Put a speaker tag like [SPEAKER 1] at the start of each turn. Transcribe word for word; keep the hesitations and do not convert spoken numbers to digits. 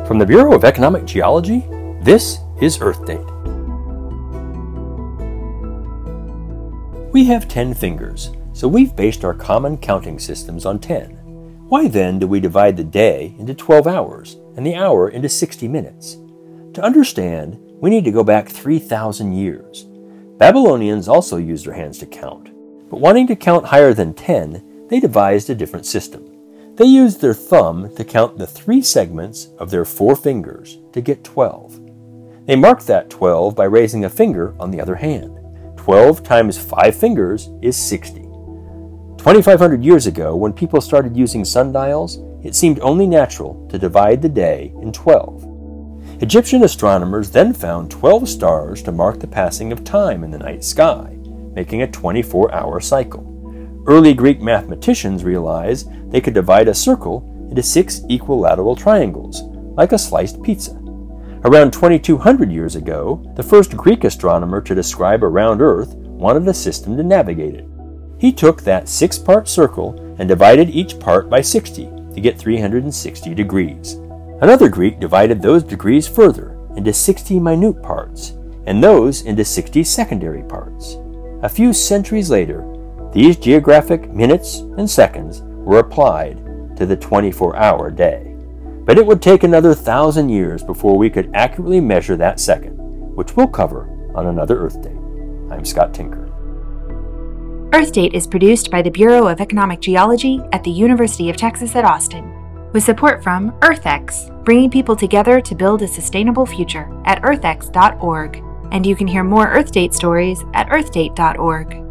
[SPEAKER 1] From the Bureau of Economic Geology, this is Earth Date. We have ten fingers, so we've based our common counting systems on ten. Why then do we divide the day into twelve hours and the hour into sixty minutes? To understand, we need to go back three thousand years. Babylonians also used their hands to count, but wanting to count higher than ten, they devised a different system. They used their thumb to count the three segments of their four fingers to get twelve. They marked that twelve by raising a finger on the other hand. twelve times five fingers is sixty. twenty-five hundred years ago, when people started using sundials, it seemed only natural to divide the day in twelve. Egyptian astronomers then found twelve stars to mark the passing of time in the night sky, making a twenty-four hour cycle. Early Greek mathematicians realized they could divide a circle into six equilateral triangles, like a sliced pizza. Around twenty-two hundred years ago, the first Greek astronomer to describe a round Earth wanted a system to navigate it. He took that six-part circle and divided each part by sixty to get three hundred sixty degrees. Another Greek divided those degrees further into sixty minute parts, and those into sixty secondary parts. A few centuries later, these geographic minutes and seconds were applied to the twenty-four hour day. But it would take another thousand years before we could accurately measure that second, which we'll cover on another Earth Date. I'm Scott Tinker.
[SPEAKER 2] Earth Date is produced by the Bureau of Economic Geology at the University of Texas at Austin, with support from EarthX, bringing people together to build a sustainable future at earth x dot org. And you can hear more Earth Date stories at earth date dot org.